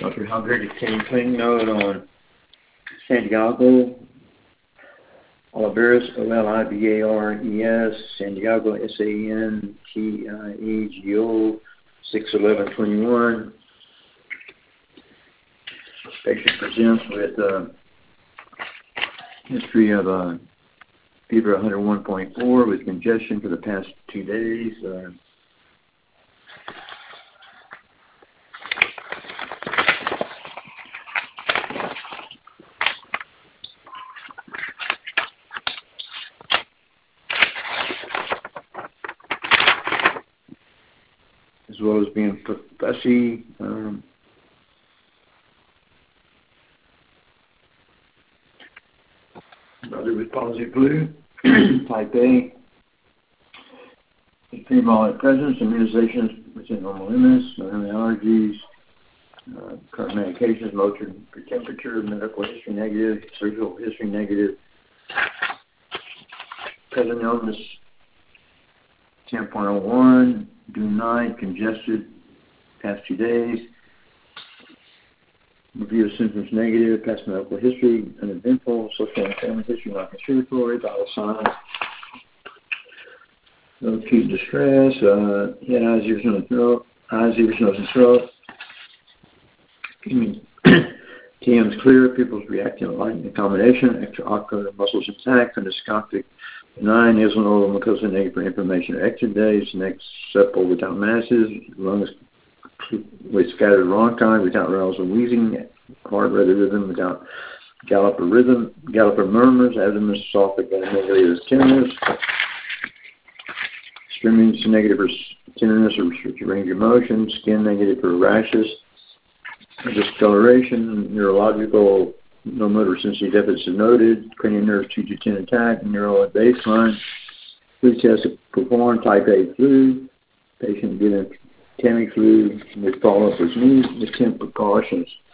Dr. Hungry King note on Santiago Olivares, Olivares, Santiago, Santiego, 6/11/21. Patient presents with history of fever 101.4 with congestion for the past 2 days. As well as being fussy. Brother with palsy flu, type A, female presence, immunizations within normal limits, no allergies, current medications, motor for temperature, medical history negative, surgical history negative, present illness 10.01, due night, congested, past 2 days. Review of symptoms negative, past medical history, uneventful, social and family history not contributory, vital signs, no acute distress, he had eyes, ears, nose, and throat. TM's clear, pupils reacting to light and accommodation, extraocular muscles intact, endoscopic benign, nasal and oral mucosa negative for inflammation or exudates, next sepal without masses, lungs with scattered bronchi without arousal wheezing, heart rhythm without galloper murmurs, abdomen soft negative tenderness, streaming negative for tenderness or restricted range of motion, skin negative for rashes, discoloration, neurological no motor sensory deficits noted, cranial nerves 2 to 10 intact, neural at baseline, flu test performed, type A flu, patient given Tamiflu with follow-up was needed with 10 precautions.